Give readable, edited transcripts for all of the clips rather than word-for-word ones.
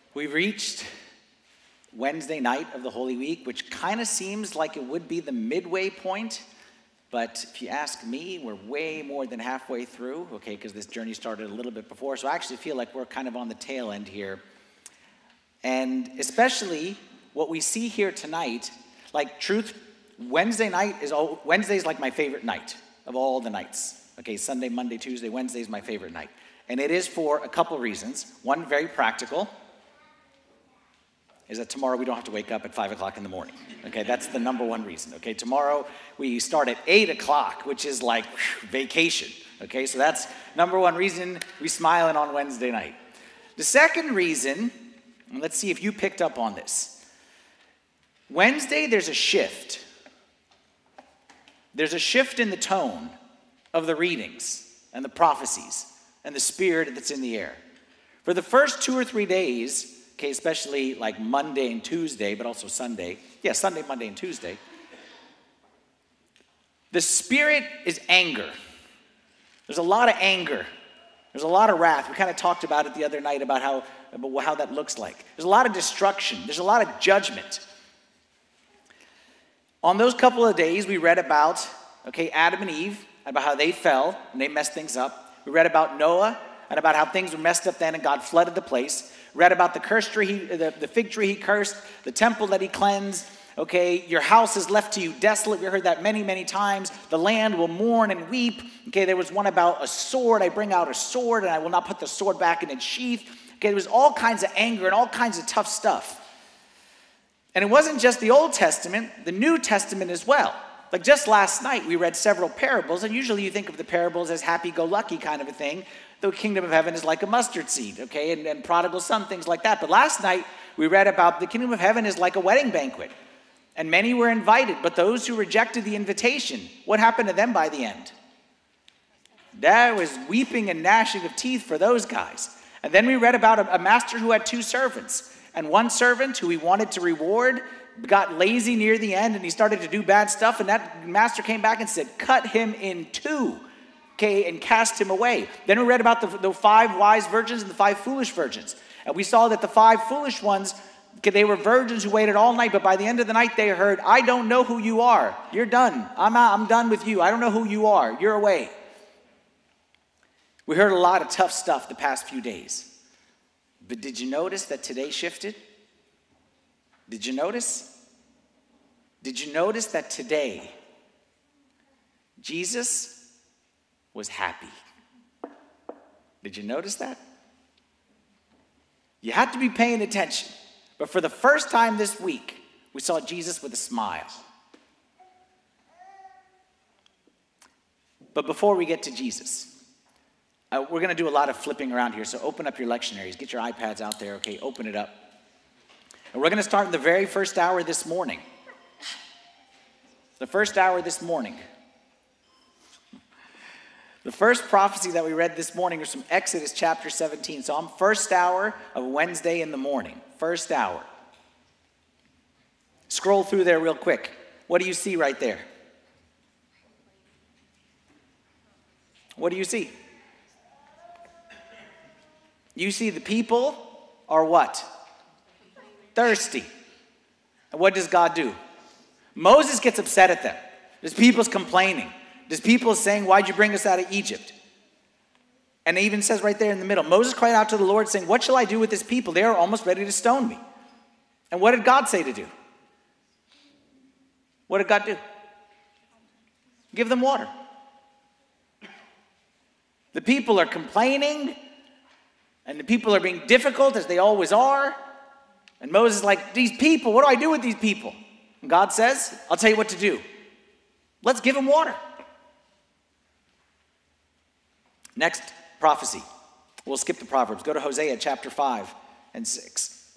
We've reached Wednesday night of the Holy Week, which kind of seems like it would be the midway point. But if you ask me, we're way more than halfway through, okay, because this journey started a little bit before. So I actually feel like we're kind of on the tail end here. And especially what we see here tonight, like truth, Wednesday's like my favorite night of all the nights. Okay, Sunday, Monday, Tuesday, Wednesday is my favorite night. And it is for a couple reasons. One, very practical, is that tomorrow we don't have to wake up at 5 o'clock in the morning. Okay, that's the number one reason. Okay, tomorrow we start at 8 o'clock, which is like vacation. Okay, so that's number one reason we smiling on Wednesday night. The second reason, and let's see if you picked up on this. Wednesday, there's a shift. There's a shift in the tone of the readings and the prophecies and the spirit that's in the air. For the first 2 or 3 days, okay, especially like Monday and Tuesday, but also Sunday. Yeah, Sunday, Monday, and Tuesday. The spirit is anger. There's a lot of anger. There's a lot of wrath. We kind of talked about it the other night about how that looks like. There's a lot of destruction. There's a lot of judgment. On those couple of days, we read about, okay, Adam and Eve, about how they fell and they messed things up. We read about Noah and about how things were messed up then and God flooded the place. Read about the the fig tree he cursed, the temple that he cleansed. Okay, your house is left to you desolate. We heard that many, many times. The land will mourn and weep. Okay, there was one about a sword. I bring out a sword and I will not put the sword back in its sheath. Okay, there was all kinds of anger and all kinds of tough stuff. And it wasn't just the Old Testament, the New Testament as well. Like just last night, we read several parables, and usually you think of the parables as happy-go-lucky kind of a thing. The kingdom of heaven is like a mustard seed, okay, and prodigal son, things like that. But last night, we read about the kingdom of heaven is like a wedding banquet. And many were invited, but those who rejected the invitation, what happened to them by the end? There was weeping and gnashing of teeth for those guys. And then we read about a master who had 2 servants. And one servant who he wanted to reward got lazy near the end and he started to do bad stuff. And that master came back and said, cut him in 2. Okay, and cast him away. Then we read about the 5 wise virgins and the 5 foolish virgins. And we saw that the 5 foolish ones, they were virgins who waited all night, but by the end of the night they heard, I don't know who you are. You're done. I'm done with you. I don't know who you are. You're away. We heard a lot of tough stuff the past few days. But did you notice that today shifted? Did you notice? Did you notice that today Jesus was happy? Did you notice that? You had to be paying attention. But for the first time this week, we saw Jesus with a smile. But before we get to Jesus, we're going to do a lot of flipping around here. So open up your lectionaries. Get your iPads out there. Okay, open it up. And we're going to start in the very first hour this morning. The first hour this morning. The first prophecy that we read this morning was from Exodus chapter 17. So I'm first hour of Wednesday in the morning. First hour. Scroll through there real quick. What do you see right there? What do you see? You see the people are what? Thirsty. And what does God do? Moses gets upset at them. There's people's complaining. There's people saying, why'd you bring us out of Egypt? And it even says right there in the middle, Moses cried out to the Lord saying, what shall I do with this people? They are almost ready to stone me. And what did God say to do? What did God do? Give them water. The people are complaining, and the people are being difficult as they always are. And Moses is like, these people, what do I do with these people? And God says, I'll tell you what to do. Let's give them water. Next prophecy. We'll skip the Proverbs. Go to Hosea chapter 5 and 6.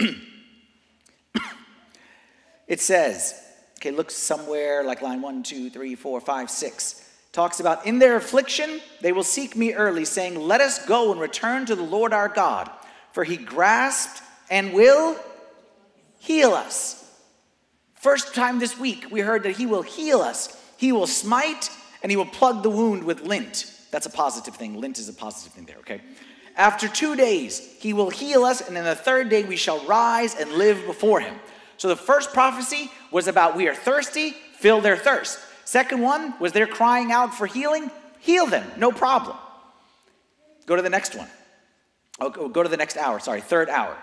It says, okay, look somewhere like line 1, 2, 3, 4, 5, 6. Talks about, in their affliction, they will seek me early, saying, let us go and return to the Lord our God, for he grasped and will heal us. First time this week, we heard that he will heal us. He will smite and he will plug the wound with lint. That's a positive thing. Lint is a positive thing there, okay? After 2 days, he will heal us, and in the third day we shall rise and live before him. So the first prophecy was about we are thirsty, fill their thirst. Second one was they're crying out for healing, heal them, no problem. Go to the next one. Oh, go to the next hour, third hour.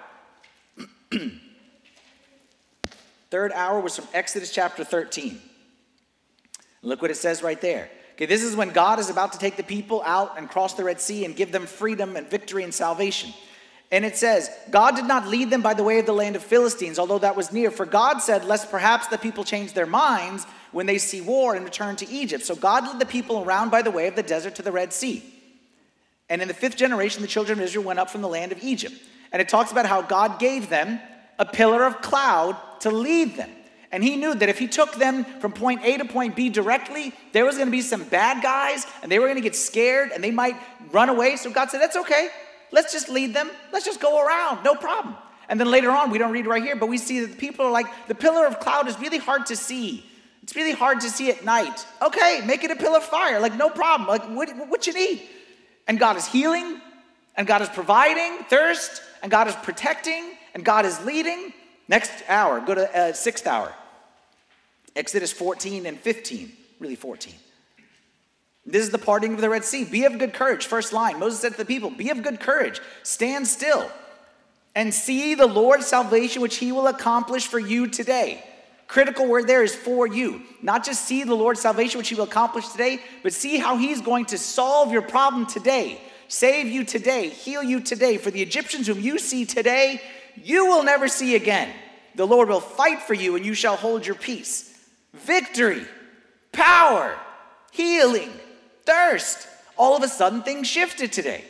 Third hour was from Exodus chapter 13. Look what it says right there. Okay, this is when God is about to take the people out and cross the Red Sea and give them freedom and victory and salvation. And it says, God did not lead them by the way of the land of Philistines, although that was near. For God said, lest perhaps the people change their minds when they see war and return to Egypt. So God led the people around by the way of the desert to the Red Sea. And in the 5th generation, the children of Israel went up from the land of Egypt. And it talks about how God gave them a pillar of cloud to lead them. And he knew that if he took them from point A to point B directly, there was going to be some bad guys, and they were going to get scared, and they might run away. So God said, that's okay. Let's just lead them. Let's just go around. No problem. And then later on, we don't read right here, but we see that the people are like, the pillar of cloud is really hard to see. It's really hard to see at night. Okay, make it a pillar of fire. Like, no problem. Like, what you need? And God is healing, and God is providing thirst, and God is protecting, and God is leading. Next hour, go to 6th hour. Exodus 14 and 15, really 14. This is the parting of the Red Sea. Be of good courage. First line, Moses said to the people, be of good courage. Stand still and see the Lord's salvation, which he will accomplish for you today. Critical word there is for you. Not just see the Lord's salvation, which he will accomplish today, but see how he's going to solve your problem today. Save you today. Heal you today. For the Egyptians whom you see today, you will never see again. The Lord will fight for you, and you shall hold your peace. Victory, power, healing, thirst. All of a sudden, things shifted today.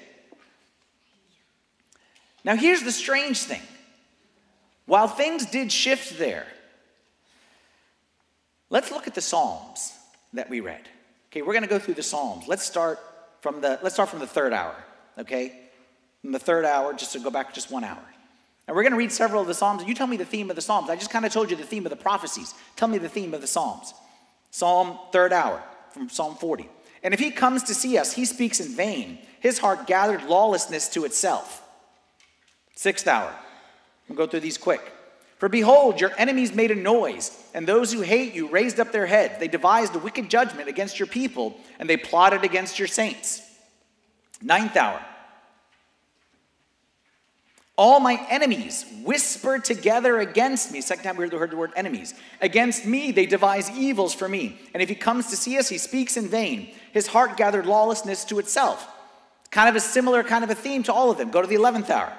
Now, here's the strange thing. While things did shift there, let's look at the Psalms that we read. Okay, we're going to go through the Psalms. Let's start from the third hour. Okay, from the third hour, just to go back just 1 hour. And we're going to read several of the Psalms. You tell me the theme of the Psalms. I just kind of told you the theme of the prophecies. Tell me the theme of the Psalms. Psalm, third hour, from Psalm 40. And if he comes to see us, he speaks in vain. His heart gathered lawlessness to itself. 6th hour. We'll go through these quick. For behold, your enemies made a noise, and those who hate you raised up their heads. They devised a wicked judgment against your people, and they plotted against your saints. 9th hour. All my enemies whisper together against me. Second time we heard the word enemies. Against me they devise evils for me. And if he comes to see us, he speaks in vain. His heart gathered lawlessness to itself. Kind of a similar kind of a theme to all of them. Go to the 11th hour.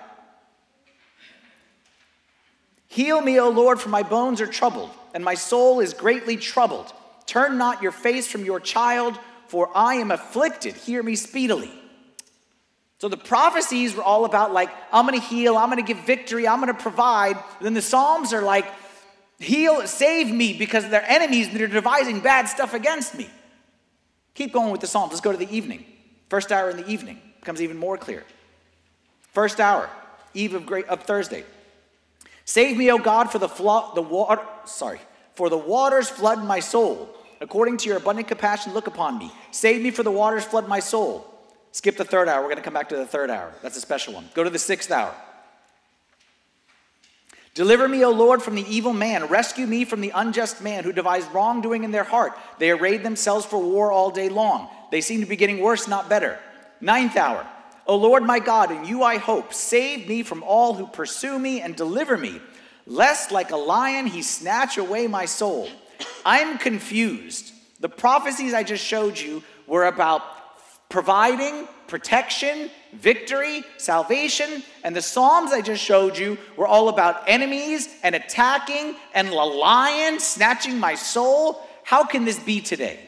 Heal me, O Lord, for my bones are troubled, and my soul is greatly troubled. Turn not your face from your child, for I am afflicted. Hear me speedily. So the prophecies were all about like, I'm going to heal, I'm going to give victory, I'm going to provide. And then the Psalms are like, heal, save me because of their enemies that are devising bad stuff against me. Keep going with the Psalms. Let's go to the evening. First hour in the evening becomes even more clear. First hour, eve of Thursday. Save me, O God, for the waters flood my soul. According to your abundant compassion, look upon me. Save me, for the waters flood my soul. Skip the third hour. We're going to come back to the third hour. That's a special one. Go to the 6th hour. Deliver me, O Lord, from the evil man. Rescue me from the unjust man who devised wrongdoing in their heart. They arrayed themselves for war all day long. They seem to be getting worse, not better. 9th hour. O Lord my God, in you I hope. Save me from all who pursue me and deliver me, lest like a lion he snatch away my soul. I'm confused. The prophecies I just showed you were about providing, protection, victory, salvation, and the Psalms I just showed you were all about enemies and attacking and a lion snatching my soul. How can this be today?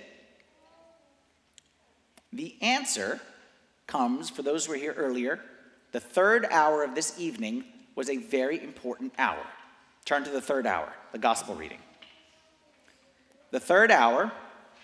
The answer comes, for those who were here earlier, the third hour of this evening was a very important hour. Turn to the third hour, the gospel reading. The third hour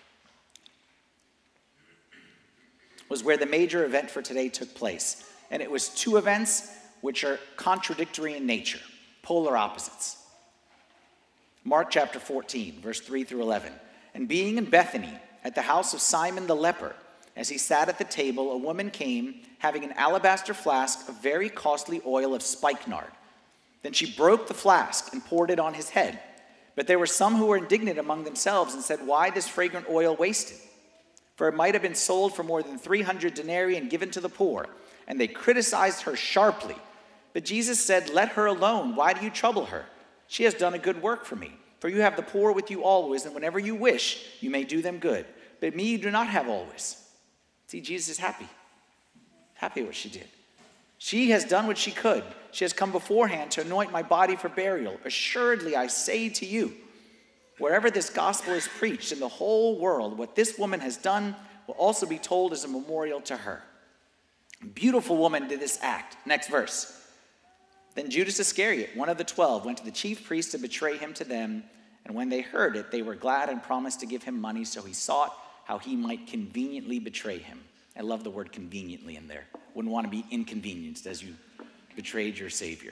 was where the major event for today took place. And it was two events which are contradictory in nature, polar opposites. Mark chapter 14, verse 3 through 11. And being in Bethany, at the house of Simon the leper, As he sat at the table, a woman came, having an alabaster flask of very costly oil of spikenard. Then she broke the flask and poured it on his head. But there were some who were indignant among themselves and said, "Why this fragrant oil wasted? For it might have been sold for more than 300 denarii and given to the poor." And they criticized her sharply. But Jesus said, "Let her alone. Why do you trouble her? She has done a good work for me. For you have the poor with you always, and whenever you wish, you may do them good. But me you do not have always." See, Jesus is happy. Happy what she did. She has done what she could. She has come beforehand to anoint my body for burial. Assuredly, I say to you, wherever this gospel is preached in the whole world, what this woman has done will also be told as a memorial to her. Beautiful woman did this act. Next verse. Then Judas Iscariot, one of the 12, went to the chief priests to betray him to them. And when they heard it, they were glad and promised to give him money. So he sought how he might conveniently betray him. I love the word conveniently in there. Wouldn't want to be inconvenienced as you betrayed your Savior.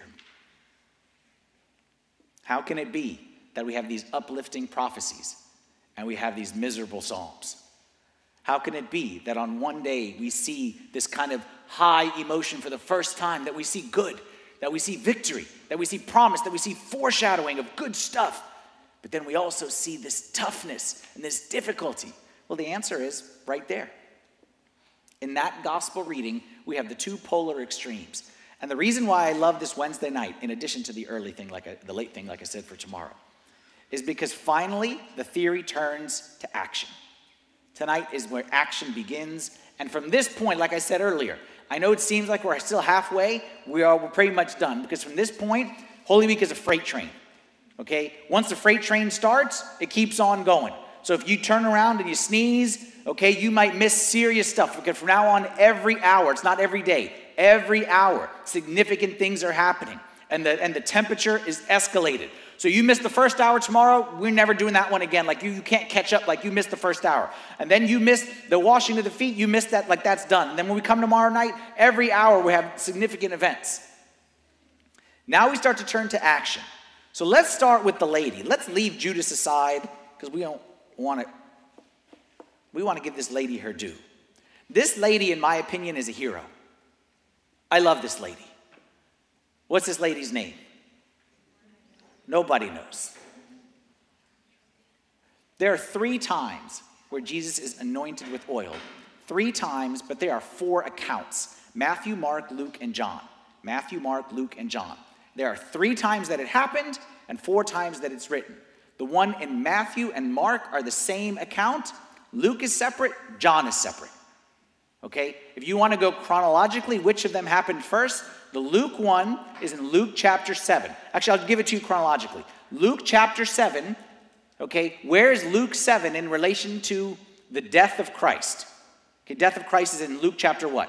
How can it be that we have these uplifting prophecies and we have these miserable psalms? How can it be that on one day we see this kind of high emotion for the first time, that we see good, that we see victory, that we see promise, that we see foreshadowing of good stuff, but then we also see this toughness and this difficulty? Well, the answer is right there. In that gospel reading, we have the two polar extremes. And the reason why I love this Wednesday night, in addition to the early thing, the late thing, like I said, for tomorrow, is because finally the theory turns to action. Tonight is where action begins. And from this point, like I said earlier, I know it seems like we're still halfway. We're pretty much done. Because from this point, Holy Week is a freight train. Okay? Once the freight train starts, it keeps on going. So if you turn around and you sneeze, okay, you might miss serious stuff. Because from now on, every hour, it's not every day, every hour, significant things are happening. And the temperature is escalated. So you miss the first hour tomorrow, we're never doing that one again. Like you can't catch up, like you missed the first hour. And then you miss the washing of the feet, you missed that, like that's done. And then when we come tomorrow night, every hour we have significant events. Now we start to turn to action. So let's start with the lady. Let's leave Judas aside because we want to give this lady her due. This lady, in my opinion, is a hero. I love this lady. What's this lady's name? Nobody knows. There are 3 times where Jesus is anointed with oil. 3 times, but there are 4 accounts. Matthew, Mark, Luke, and John. Matthew, Mark, Luke, and John. There are 3 times that it happened and 4 times that it's written. The one in Matthew and Mark are the same account. Luke is separate. John is separate. Okay? If you want to go chronologically, which of them happened first? The Luke one is in Luke chapter 7. Actually, I'll give it to you chronologically. Luke chapter 7, okay, where is Luke 7 in relation to the death of Christ? Okay, death of Christ is in Luke chapter what?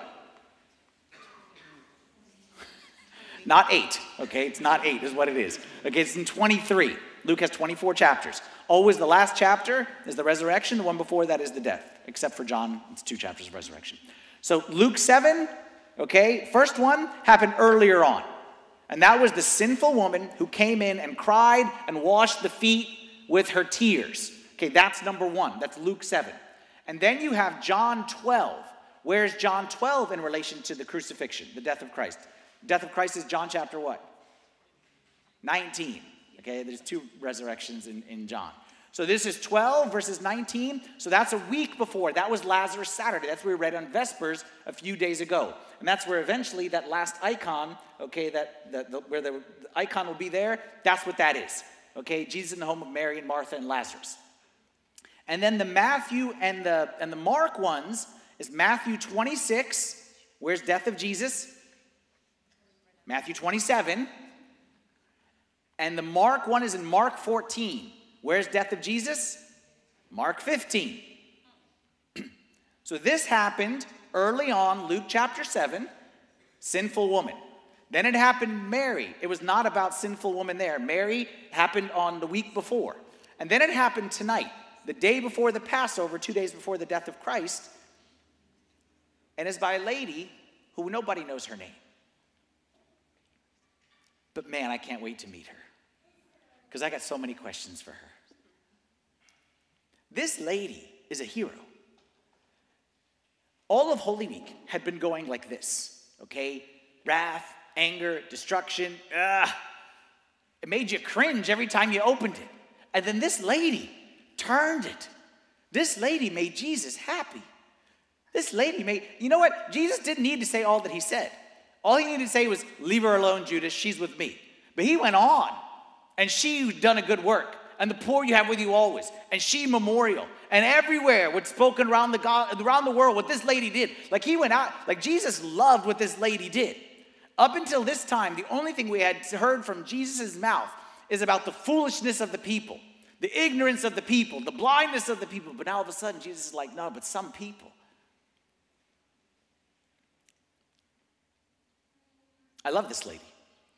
Not 8, okay? It's not 8 is what it is. Okay, it's in 23. Luke has 24 chapters. Always the last chapter is the resurrection. The one before that is the death. Except for John, it's 2 chapters of resurrection. So Luke 7, okay, first one happened earlier on. And that was the sinful woman who came in and cried and washed the feet with her tears. Okay, that's number 1. That's Luke 7. And then you have John 12. Where's John 12 in relation to the crucifixion, the death of Christ? Death of Christ is John chapter what? 19. Okay, there's 2 resurrections in John. So this is 12 verses 19. So that's a week before. That was Lazarus Saturday. That's where we read on Vespers a few days ago. And that's where eventually that last icon, okay, where the icon will be there, that's what that is. Okay, Jesus in the home of Mary and Martha and Lazarus. And then the Matthew and the Mark ones is Matthew 26. Where's death of Jesus? Matthew 27. And the Mark one is in Mark 14. Where's death of Jesus? Mark 15. So this happened early on, Luke chapter 7, sinful woman. Then it happened Mary. It was not about sinful woman there. Mary happened on the week before. And then it happened tonight, the day before the Passover, 2 days before the death of Christ. And it's by a lady who nobody knows her name. But man, I can't wait to meet her, because I got so many questions for her. This lady is a hero. All of Holy Week had been going like this, okay? Wrath, anger, destruction. It made you cringe every time you opened it. And then this lady turned it. This lady made Jesus happy. This lady made, you know what? Jesus didn't need to say all that he said. All he needed to say was, leave her alone, Judas, she's with me. But he went on, and she's done a good work. And the poor you have with you always. And she memorial. And everywhere what's spoken around the world, what this lady did. Like he went out, like Jesus loved what this lady did. Up until this time, the only thing we had heard from Jesus' mouth is about the foolishness of the people. The ignorance of the people. The blindness of the people. But now all of a sudden, Jesus is like, no, but some people. I love this lady.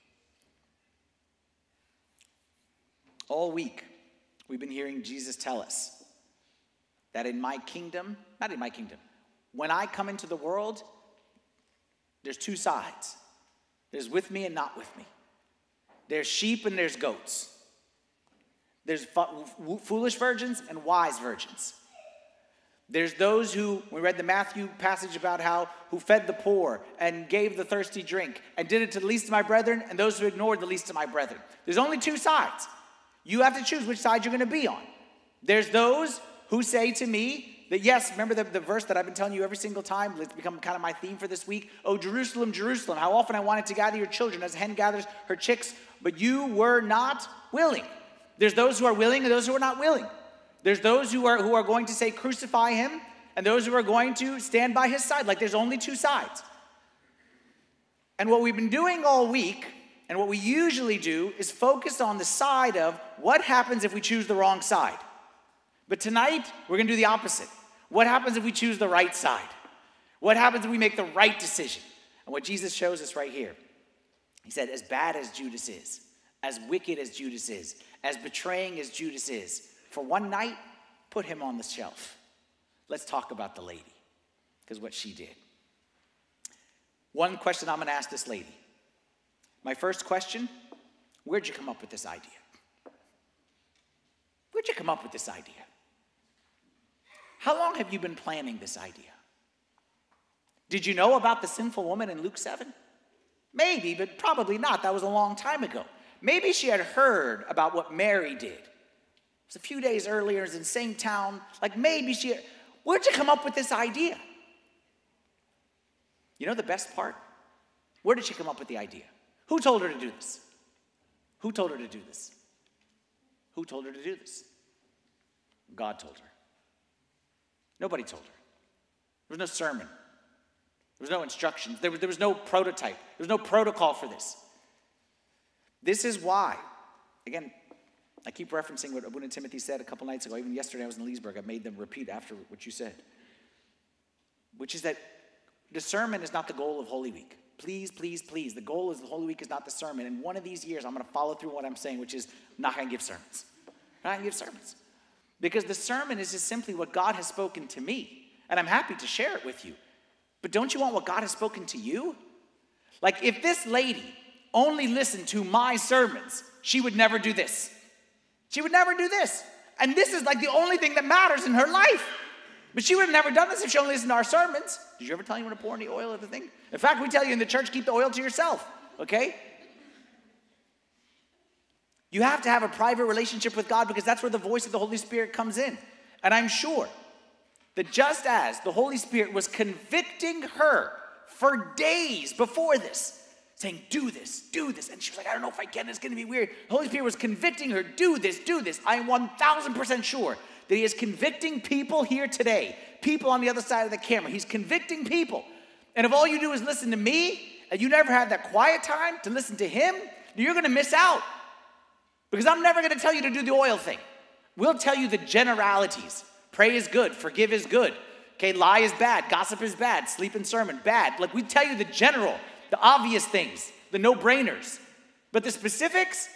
All week, we've been hearing Jesus tell us that in my kingdom, not in my kingdom, when I come into the world, there's two sides. There's with me and not with me. There's sheep and there's goats. There's foolish virgins and wise virgins. There's those who, we read the Matthew passage about who fed the poor and gave the thirsty drink and did it to the least of my brethren, and those who ignored the least of my brethren. There's only two sides. You have to choose which side you're going to be on. There's those who say to me that, yes, remember the verse that I've been telling you every single time? It's become kind of my theme for this week. Oh, Jerusalem, Jerusalem, how often I wanted to gather your children as a hen gathers her chicks, but you were not willing. There's those who are willing and those who are not willing. There's those who are going to say crucify him, and those who are going to stand by his side. Like there's only two sides. And what we've been doing all week, and what we usually do, is focus on the side of what happens if we choose the wrong side. But tonight, we're going to do the opposite. What happens if we choose the right side? What happens if we make the right decision? And what Jesus shows us right here, he said, as bad as Judas is, as wicked as Judas is, as betraying as Judas is, for one night, put him on the shelf. Let's talk about the lady, because what she did. One question I'm going to ask this lady. My first question, where'd you come up with this idea? Where'd you come up with this idea? How long have you been planning this idea? Did you know about the sinful woman in Luke 7? Maybe, but probably not. That was a long time ago. Maybe she had heard about what Mary did. It was a few days earlier, it was in the same town. Like maybe where'd you come up with this idea? You know the best part? Where did she come up with the idea? Who told her to do this? Who told her to do this? Who told her to do this? God told her. Nobody told her. There was no sermon. There was no instructions. There was no prototype. There was no protocol for this. This is why, again, I keep referencing what Abuna Timothy said a couple nights ago. Even yesterday I was in Leesburg. I made them repeat after what you said. Which is that discernment is not the goal of Holy Week. Please, please, please. The goal is the Holy Week is not the sermon. And one of these years I'm going to follow through what I'm saying, which is I'm not going to give sermons. I'm not going to give sermons. Because the sermon is just simply what God has spoken to me. And I'm happy to share it with you. But don't you want what God has spoken to you? Like if this lady only listened to my sermons, she would never do this. She would never do this. And this is like the only thing that matters in her life. But she would have never done this if she only listened to our sermons. Did you ever tell anyone to pour any oil at the thing? In fact, we tell you in the church, keep the oil to yourself, okay? You have to have a private relationship with God because that's where the voice of the Holy Spirit comes in. And I'm sure that just as the Holy Spirit was convicting her for days before this, saying, do this, and she was like, I don't know if I can, it's going to be weird. The Holy Spirit was convicting her, do this. I'm 1,000% sure that he is convicting people here today, people on the other side of the camera. He's convicting people. And if all you do is listen to me, and you never have that quiet time to listen to him, you're going to miss out. Because I'm never going to tell you to do the oil thing. We'll tell you the generalities. Pray is good, forgive is good. Okay, lie is bad, gossip is bad, sleep in sermon, bad. Like we tell you the general, the obvious things, the no-brainers. But the specifics,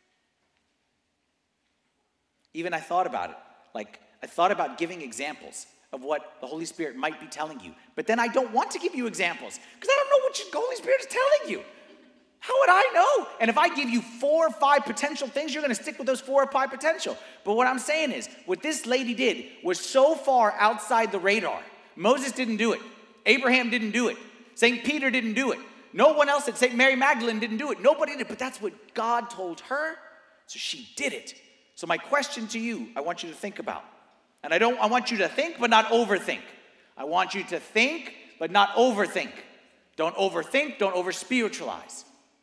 even I thought about it. Like I thought about giving examples of what the Holy Spirit might be telling you. But then I don't want to give you examples because I don't know what the Holy Spirit is telling you. How would I know? And if I give you 4 or 5 potential things, you're going to stick with those 4 or 5 potential. But what I'm saying is, what this lady did was so far outside the radar. Moses didn't do it. Abraham didn't do it. St. Peter didn't do it. No one else did. St. Mary Magdalene didn't do it. Nobody did. But that's what God told her. So she did it. So my question to you, I want you to think about. And I want you to think, but not overthink. I want you to think, but not overthink. Don't overthink. Don't over-spiritualize.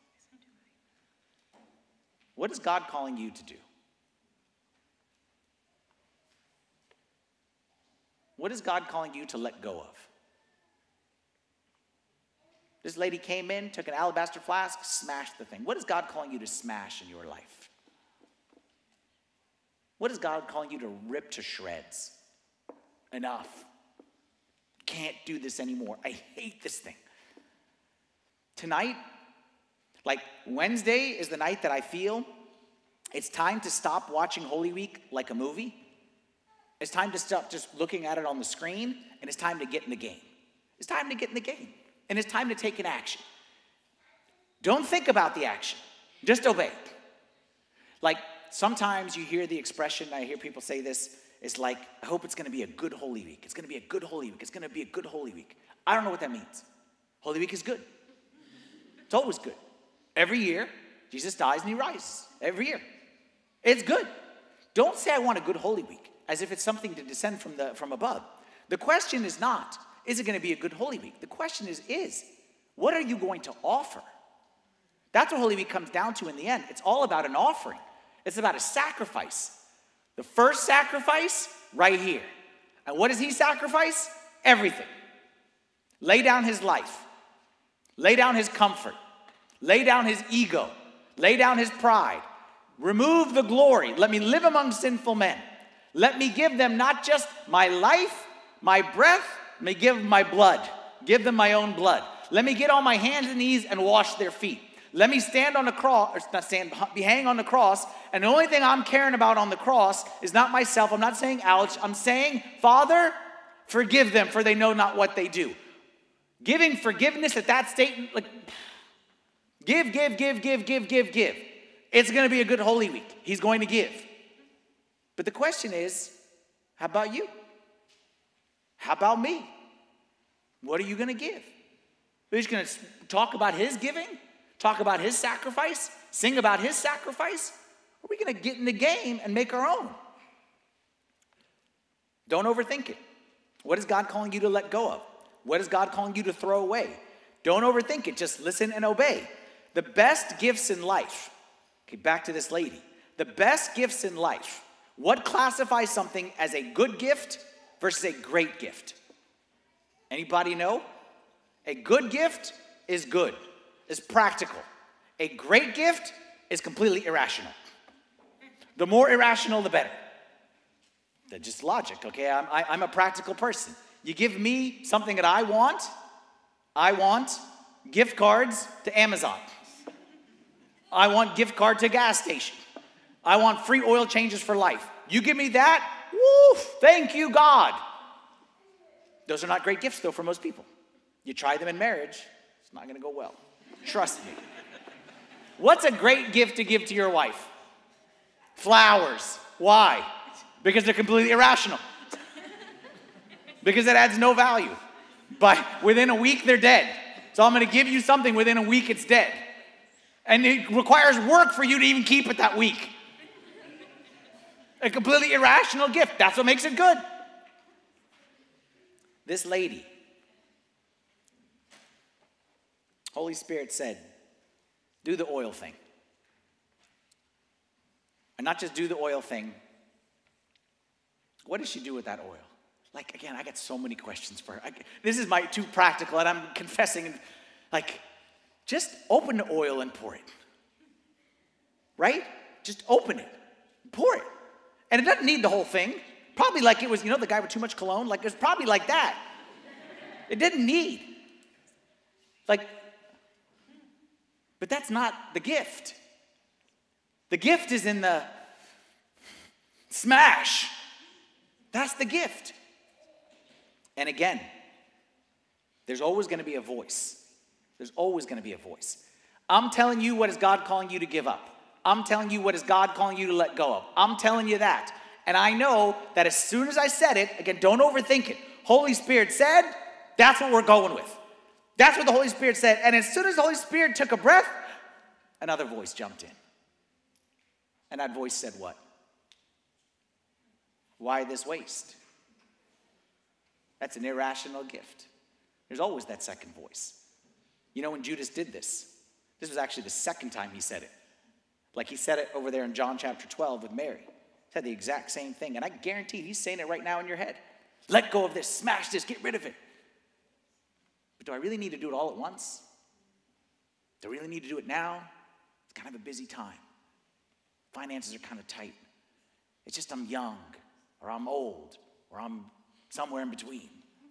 What is God calling you to do? What is God calling you to let go of? This lady came in, took an alabaster flask, smashed the thing. What is God calling you to smash in your life? What is God calling you to rip to shreds? Enough. Can't do this anymore. I hate this thing. Tonight, like Wednesday is the night that I feel it's time to stop watching Holy Week like a movie. It's time to stop just looking at it on the screen, and it's time to get in the game. It's time to get in the game. And it's time to take an action. Don't think about the action. Just obey. Like sometimes you hear the expression, I hear people say this, it's like, I hope it's going to be a good Holy Week. It's going to be a good Holy Week. It's going to be a good Holy Week. I don't know what that means. Holy Week is good. It's always good. Every year, Jesus dies and he rises. Every year. It's good. Don't say I want a good Holy Week as if it's something to descend from above. The question is not, is it going to be a good Holy Week? The question is, what are you going to offer? That's what Holy Week comes down to in the end. It's all about an offering. It's about a sacrifice. The first sacrifice, right here. And what does he sacrifice? Everything. Lay down his life. Lay down his comfort. Lay down his ego. Lay down his pride. Remove the glory. Let me live among sinful men. Let me give them not just my life, my breath, let me give them my blood. Give them my own blood. Let me get on my hands and knees and wash their feet. Let me stand on the cross, or not stand, hang on the cross, and the only thing I'm caring about on the cross is not myself. I'm not saying ouch. I'm saying, Father, forgive them, for they know not what they do. Giving forgiveness at that state, like, give. It's going to be a good Holy Week. He's going to give. But the question is, how about you? How about me? What are you going to give? Are you just going to talk about his giving? Talk about his sacrifice? Sing about his sacrifice? Or are we going to get in the game and make our own? Don't overthink it. What is God calling you to let go of? What is God calling you to throw away? Don't overthink it. Just listen and obey. The best gifts in life, okay, back to this lady. The best gifts in life, what classifies something as a good gift versus a great gift? Anybody know? A good gift is good, is practical. A great gift is completely irrational. The more irrational, the better. That's just logic, okay? I'm a practical person. You give me something that I want gift cards to Amazon. I want gift card to gas station. I want free oil changes for life. You give me that, woo, thank you, God. Those are not great gifts, though, for most people. You try them in marriage, it's not going to go well. Trust me. What's a great gift to give to your wife? Flowers. Why? Because they're completely irrational. Because it adds no value. But within a week, they're dead. So I'm going to give you something, within a week, it's dead. And it requires work for you to even keep it that week. A completely irrational gift. That's what makes it good. This lady, Holy Spirit said, do the oil thing. And not just do the oil thing. What does she do with that oil? Like, again, I got so many questions for her. This is too practical, and I'm confessing. Like, just open the oil and pour it. Right? Just open it. Pour it. And it doesn't need the whole thing. Probably like it was, the guy with too much cologne. Like, it was probably like that. It didn't need. Like, but that's not the gift. The gift is in the smash. That's the gift. And again, there's always going to be a voice. There's always going to be a voice. I'm telling you, what is God calling you to give up? I'm telling you, what is God calling you to let go of? I'm telling you that. And I know that as soon as I said it, again, don't overthink it. Holy Spirit said, That's what we're going with. That's what the Holy Spirit said. And as soon as the Holy Spirit took a breath, another voice jumped in. And that voice said what? Why this waste? That's an irrational gift. There's always that second voice. You know, when Judas did this was actually the second time he said it. Like he said it over there in John chapter 12 with Mary. He said the exact same thing. And I guarantee he's saying it right now in your head. Let go of this, smash this, get rid of it. But do I really need to do it all at once? Do I really need to do it now? It's kind of a busy time. Finances are kind of tight. It's just I'm young, or I'm old, or I'm somewhere in between.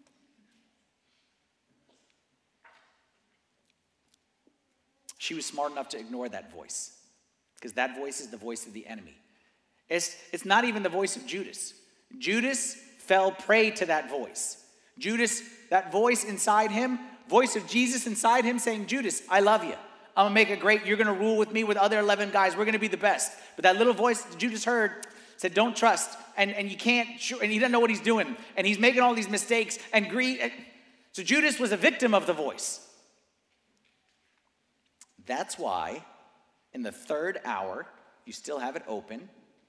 She was smart enough to ignore that voice, because that voice is the voice of the enemy. It's not even the voice of Judas. Judas fell prey to that voice. Judas, that voice inside him, voice of Jesus inside him saying, Judas, I love you. I'm going to make it great. You're going to rule with me with other 11 guys. We're going to be the best. But that little voice that Judas heard said, don't trust. And you can't, and he doesn't know what he's doing. And he's making all these mistakes and greed. So Judas was a victim of the voice. That's why in the third hour, you still have it open.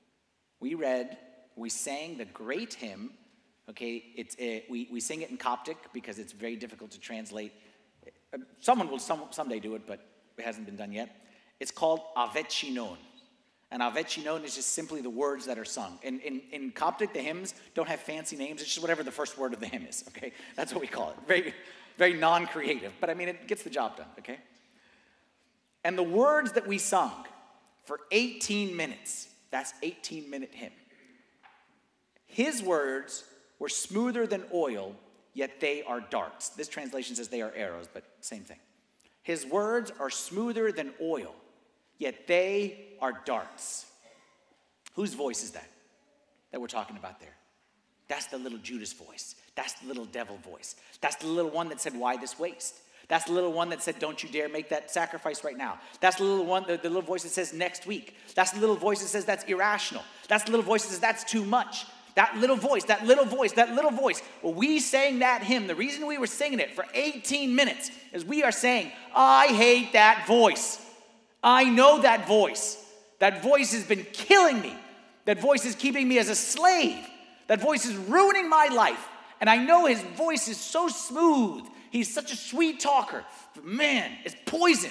We sang the great hymn. Okay, we sing it in Coptic because it's very difficult to translate. Someone will someday do it, but it hasn't been done yet. It's called Avet Shinon. And Avet Shinon is just simply the words that are sung. In Coptic, the hymns don't have fancy names. It's just whatever the first word of the hymn is, okay? That's what we call it. Very, very non-creative. But I mean, it gets the job done, okay? And the words that we sung for 18 minutes, that's 18-minute hymn. His words were smoother than oil, yet they are darts. This translation says they are arrows, but same thing. His words are smoother than oil, yet they are darts. Whose voice is that we're talking about there? That's the little Judas voice. That's the little devil voice. That's the little one that said, why this waste? That's the little one that said, don't you dare make that sacrifice right now. That's the little one, the little voice that says next week. That's the little voice that says that's irrational. That's the little voice that says that's too much. That little voice, that little voice, that little voice. Well, we sang that hymn. The reason we were singing it for 18 minutes is we are saying, I hate that voice. I know that voice. That voice has been killing me. That voice is keeping me as a slave. That voice is ruining my life. And I know his voice is so smooth. He's such a sweet talker. But man, it's poison.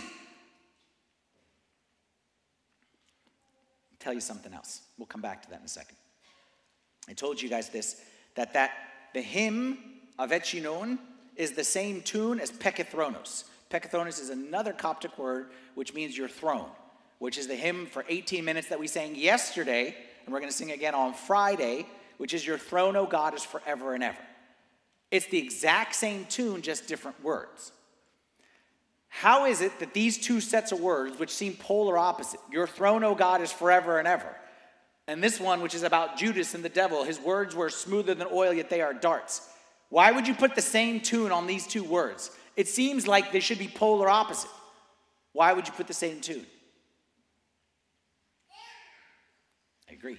I'll tell you something else. We'll come back to that in a second. I told you guys this, that the hymn Avet Shinon is the same tune as Pekethronos. Pekethronos is another Coptic word which means your throne, which is the hymn for 18 minutes that we sang yesterday, and we're going to sing again on Friday, which is your throne, O God, is forever and ever. It's the exact same tune, just different words. How is it that these two sets of words, which seem polar opposite, your throne, O God, is forever and ever, and this one, which is about Judas and the devil, his words were smoother than oil, yet they are darts. Why would you put the same tune on these two words? It seems like they should be polar opposite. Why would you put the same tune? I agree.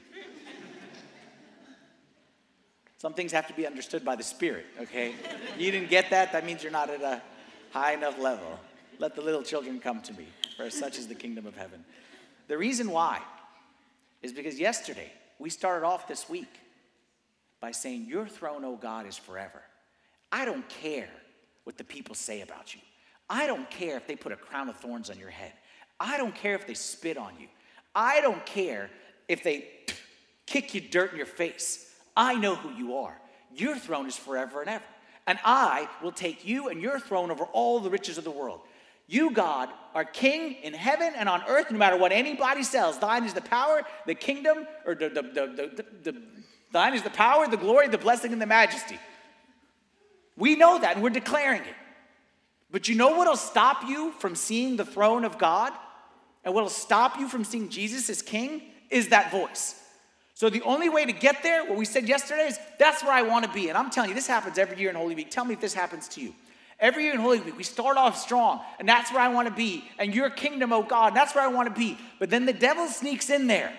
Some things have to be understood by the Spirit, okay? You didn't get that? That means you're not at a high enough level. Let the little children come to me, for such is the kingdom of heaven. The reason why is because yesterday we started off this week by saying, your throne, O God, is forever. I don't care what the people say about you. I don't care if they put a crown of thorns on your head. I don't care if they spit on you. I don't care if they kick you dirt in your face. I know who you are. Your throne is forever and ever. And I will take you and your throne over all the riches of the world. You, God, are king in heaven and on earth, no matter what anybody says. Thine is the power, the kingdom, or thine is the power, the glory, the blessing, and the majesty. We know that, and we're declaring it. But you know what will stop you from seeing the throne of God? And what will stop you from seeing Jesus as king? Is that voice. So the only way to get there, what we said yesterday, is that's where I want to be. And I'm telling you, this happens every year in Holy Week. Tell me if this happens to you. Every year in Holy Week, we start off strong, and that's where I want to be. And your kingdom, oh God, that's where I want to be. But then the devil sneaks in there,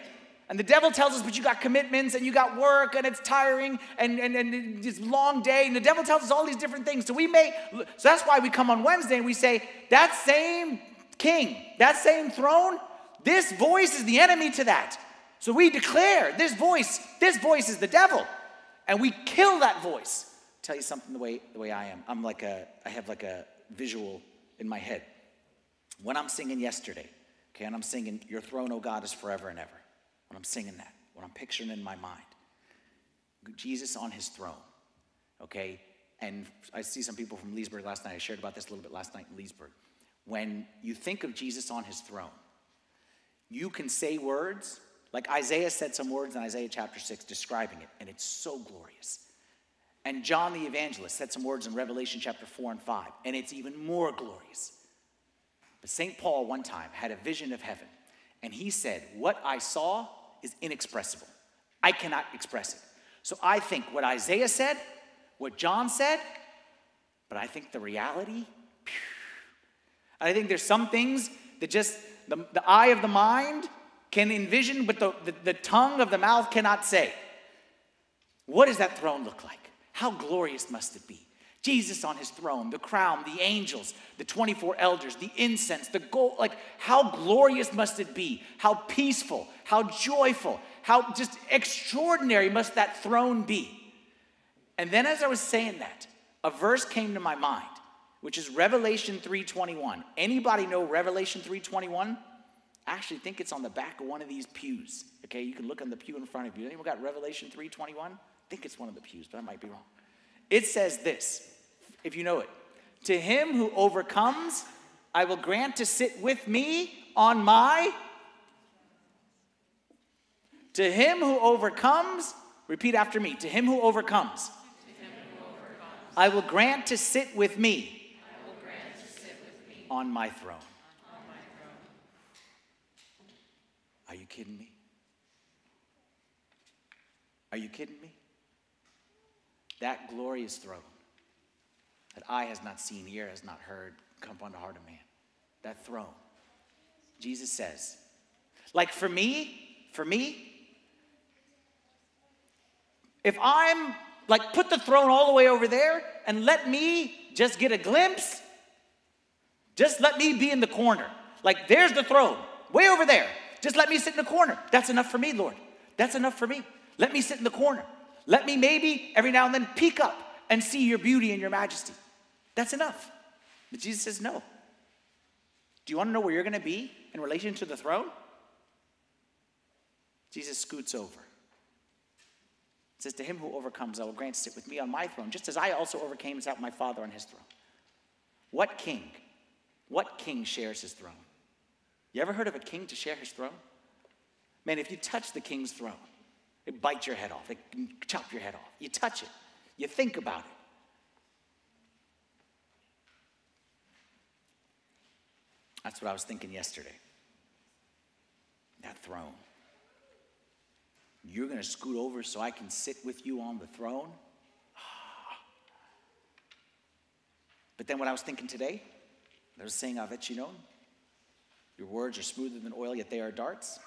And the devil tells us, but you got commitments and you got work and it's tiring and it's a long day. And the devil tells us all these different things. So that's why we come on Wednesday and we say, that same king, that same throne, this voice is the enemy to that. So we declare this voice is the devil. And we kill that voice. I'll tell you something the way I am. I have like a visual in my head. When I'm singing yesterday, okay, and I'm singing, your throne, O God, is forever and ever. When I'm singing that, when I'm picturing in my mind, Jesus on his throne, okay? And I see some people from Leesburg last night. I shared about this a little bit last night in Leesburg. When you think of Jesus on his throne, you can say words, like Isaiah said some words in Isaiah chapter 6 describing it, and it's so glorious. And John the evangelist said some words in Revelation chapter 4 and 5, and it's even more glorious. But St. Paul one time had a vision of heaven, and he said, what I saw is inexpressible. I cannot express it. So I think what Isaiah said, what John said, but I think the reality, I think there's some things that just the eye of the mind can envision, but the tongue of the mouth cannot say. What does that throne look like? How glorious must it be? Jesus on his throne, the crown, the angels, the 24 elders, the incense, the gold, like how glorious must it be? How peaceful, how joyful, how just extraordinary must that throne be? And then as I was saying that, a verse came to my mind, which is Revelation 3:21. Anybody know Revelation 3:21? I actually think it's on the back of one of these pews. Okay, you can look on the pew in front of you. Anyone got Revelation 3:21? I think it's one of the pews, but I might be wrong. It says this, if you know it. To him who overcomes, I will grant to sit with me on my. To him who overcomes, repeat after me. To him who overcomes, I will grant to sit with me on my throne. Are you kidding me? Are you kidding me? That glorious throne that eye has not seen, ear has not heard, come upon the heart of man. That throne. Jesus says, like for me, if I'm like, put the throne all the way over there and let me just get a glimpse, just let me be in the corner. Like there's the throne, way over there. Just let me sit in the corner. That's enough for me, Lord. That's enough for me. Let me sit in the corner. Let me maybe every now and then peek up and see your beauty and your majesty. That's enough. But Jesus says no. Do you want to know where you're going to be in relation to the throne? Jesus scoots over. It says, to him who overcomes, I will grant to sit with me on my throne, just as I also overcame and sat with my Father on his throne. What king shares his throne? You ever heard of a king to share his throne? Man, if you touch the king's throne, it bites your head off. It can chop your head off. You touch it. You think about it. That's what I was thinking yesterday. That throne. You're going to scoot over so I can sit with you on the throne? But then what I was thinking today, I was saying, Avechinon, your words are smoother than oil, yet they are darts.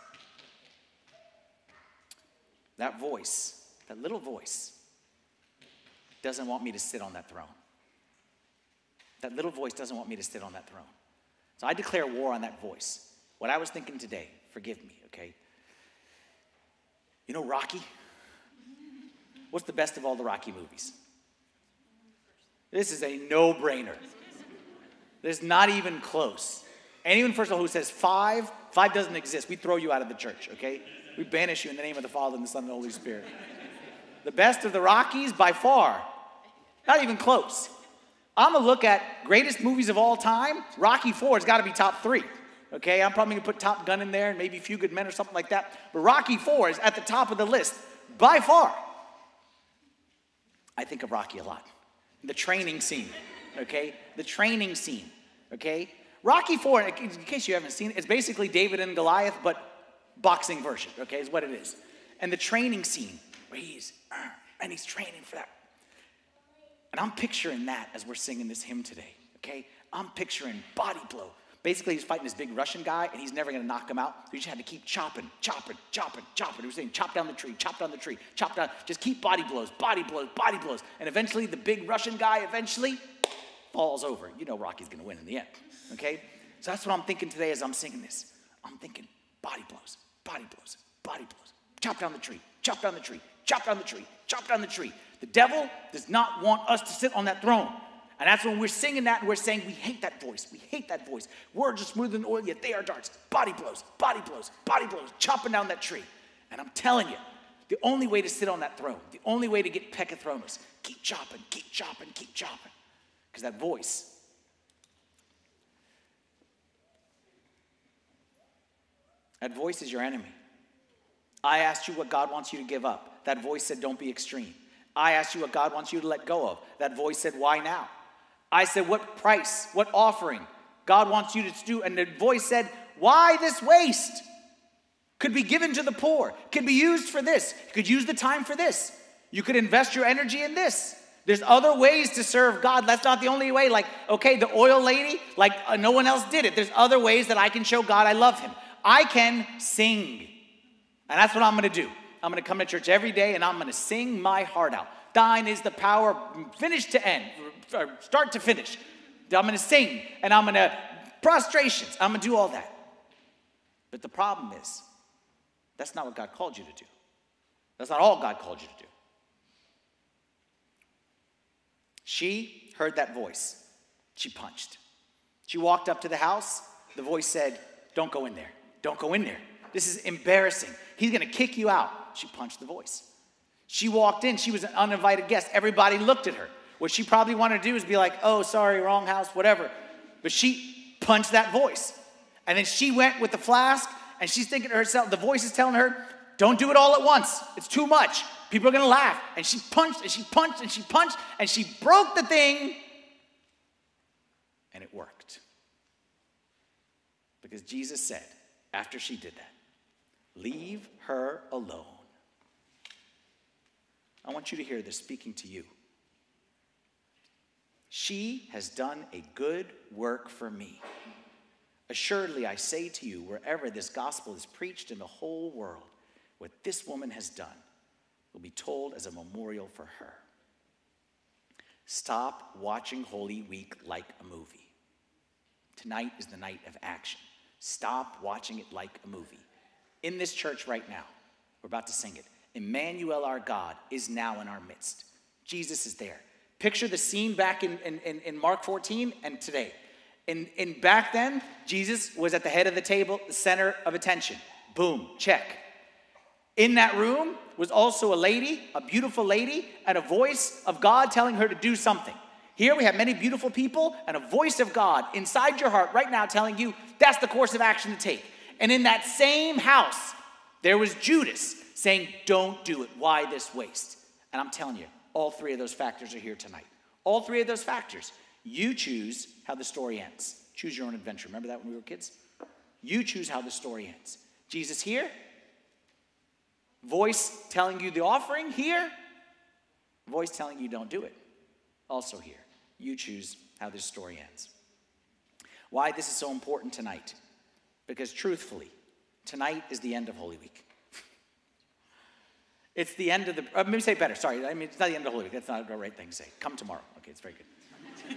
That voice, that little voice, doesn't want me to sit on that throne. That little voice doesn't want me to sit on that throne. So I declare war on that voice. What I was thinking today, forgive me, okay? You know Rocky? What's the best of all the Rocky movies? This is a no-brainer. There's not even close. Anyone, first of all, who says five doesn't exist, we throw you out of the church, okay? We banish you in the name of the Father and the Son and the Holy Spirit. The best of the Rockies, by far, not even close. I'm going to look at greatest movies of all time. Rocky IV has got to be top 3. Okay, I'm probably going to put Top Gun in there and maybe A Few Good Men or something like that. But Rocky IV is at the top of the list, by far. I think of Rocky a lot. The training scene, okay? The training scene, okay? Rocky IV, in case you haven't seen it, it's basically David and Goliath, but boxing version, okay, is what it is. And the training scene, where he's training for that. And I'm picturing that as we're singing this hymn today, okay? I'm picturing body blow, Basically, he's fighting this big Russian guy, and he's never going to knock him out. So he just had to keep chopping. He was saying, chop down the tree, chop down the tree, chop down. Just keep body blows. And eventually, the big Russian guy falls over. You know Rocky's going to win in the end, okay? So that's what I'm thinking today as I'm singing this. I'm thinking body blows. Chop down the tree, chop down the tree, chop down the tree, chop down the tree. The devil does not want us to sit on that throne. And that's when we're singing that and we're saying, we hate that voice. We hate that voice. Words are smoother than oil, yet they are darts. Body blows, chopping down that tree. And I'm telling you, the only way to sit on that throne, the only way to get Pekethronos, keep chopping. Because that voice, is your enemy. I asked you what God wants you to give up. That voice said, don't be extreme. I asked you what God wants you to let go of. That voice said, why now? I said, what price, what offering God wants you to do? And the voice said, why this waste? Could be given to the poor. Could be used for this. You could use the time for this. You could invest your energy in this. There's other ways to serve God. That's not the only way. Like, okay, the oil lady, no one else did it. There's other ways that I can show God I love him. I can sing. And that's what I'm going to do. I'm going to come to church every day and I'm going to sing my heart out. Thine is the power, finish to end, start to finish. I'm going to sing and I'm going to prostrations. I'm going to do all that. But the problem is, that's not what God called you to do. That's not all God called you to do. She heard that voice. She punched. She walked up to the house. The voice said, don't go in there. Don't go in there. This is embarrassing. He's going to kick you out. She punched the voice. She walked in. She was an uninvited guest. Everybody looked at her. What she probably wanted to do is be like, oh, sorry, wrong house, whatever. But she punched that voice. And then she went with the flask, and she's thinking to herself, the voice is telling her, don't do it all at once. It's too much. People are going to laugh. And she punched, and she punched, and she punched, and she broke the thing, and it worked. Because Jesus said, after she did that, leave her alone. I want you to hear this speaking to you. She has done a good work for me. Assuredly, I say to you, wherever this gospel is preached in the whole world, what this woman has done will be told as a memorial for her. Stop watching Holy Week like a movie. Tonight is the night of action. Stop watching it like a movie. In this church right now, we're about to sing it. Emmanuel, our God, is now in our midst. Jesus is there. Picture the scene back in Mark 14 and today. In back then, Jesus was at the head of the table, the center of attention. Boom, check. In that room was also a lady, a beautiful lady, and a voice of God telling her to do something. Here we have many beautiful people and a voice of God inside your heart right now telling you that's the course of action to take. And in that same house, there was Judas saying, don't do it. Why this waste? And I'm telling you, all three of those factors are here tonight. All three of those factors. You choose how the story ends. Choose your own adventure. Remember that when we were kids? You choose how the story ends. Jesus here. Voice telling you the offering here. Voice telling you don't do it. Also here. You choose how this story ends. Why this is so important tonight? Because truthfully, tonight is the end of Holy Week. It's the end of the, let me say it better, sorry. I mean, it's not the end of Holy Week. That's not the right thing to say. Come tomorrow. Okay, it's very good.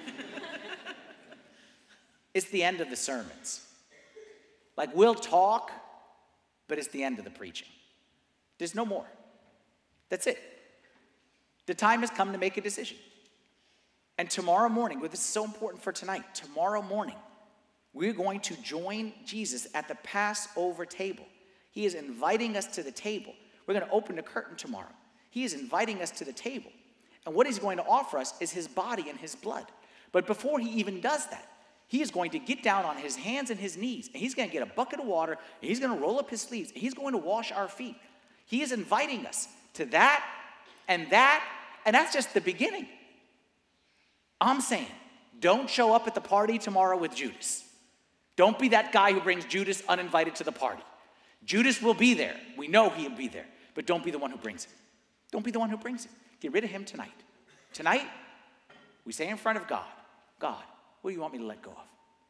It's the end of the sermons. Like, we'll talk, but it's the end of the preaching. There's no more. That's it. The time has come to make a decision. And tomorrow morning, well, this is so important for tonight. Tomorrow morning, we're going to join Jesus at the Passover table. He is inviting us to the table. We're going to open the curtain tomorrow. He is inviting us to the table. And what he's going to offer us is his body and his blood. But before he even does that, he is going to get down on his hands and his knees. And he's going to get a bucket of water. And he's going to roll up his sleeves. And he's going to wash our feet. He is inviting us to that. And that's just the beginning. I'm saying, don't show up at the party tomorrow with Judas. Don't be that guy who brings Judas uninvited to the party. Judas will be there. We know he'll be there. But don't be the one who brings him. Don't be the one who brings him. Get rid of him tonight. Tonight, we say in front of God, God, what do you want me to let go of?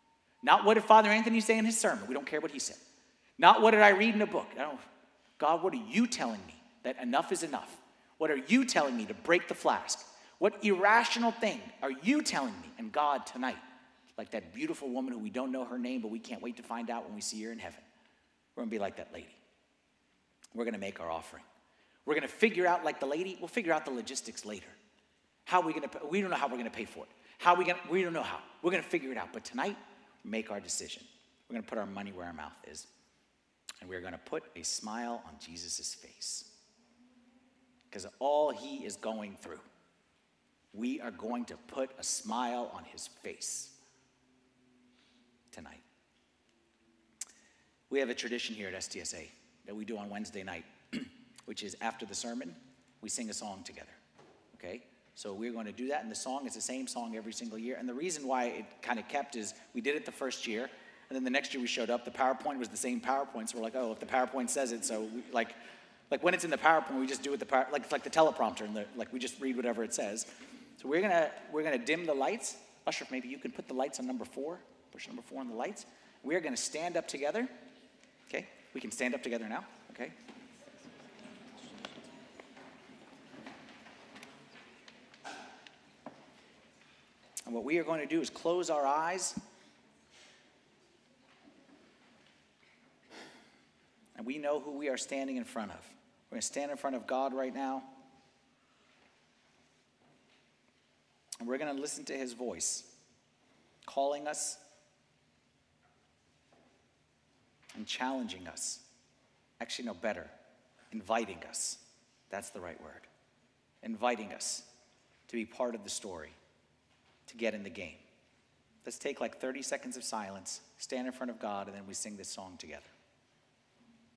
Not what did Father Anthony say in his sermon. We don't care what he said. Not what did I read in a book. God, what are you telling me that enough is enough? What are you telling me to break the flask? What irrational thing are you telling me? And God, tonight, like that beautiful woman who we don't know her name, but we can't wait to find out when we see her in heaven. We're going to be like that lady. We're going to make our offering. We're going to figure out, like the lady, we'll figure out the logistics later. How are we going to, we don't know how we're going to pay for it. We don't know how. We're going to figure it out. But tonight, make our decision. We're going to put our money where our mouth is. And we're going to put a smile on Jesus' face. Because all he is going through, we are going to put a smile on his face tonight. We have a tradition here at STSA that we do on Wednesday night, which is after the sermon, we sing a song together, okay? So we're going to do that, and the song is the same song every single year. And the reason why it kind of kept is we did it the first year, and then the next year we showed up, the PowerPoint was the same PowerPoint, so we're like, oh, if the PowerPoint says it, so we, like when it's in the PowerPoint, we just do it it's like the teleprompter, and we just read whatever it says. So we're gonna dim the lights. Usher, maybe you can put the lights on number 4. Push number 4 on the lights. We're gonna stand up together. Okay, we can stand up together now. Okay. And what we are going to do is close our eyes. And we know who we are standing in front of. We're going to stand in front of God right now. And we're going to listen to his voice, calling us and challenging us. Actually, no, better, inviting us. That's the right word. Inviting us to be part of the story, to get in the game. Let's take like 30 seconds of silence, stand in front of God, and then we sing this song together.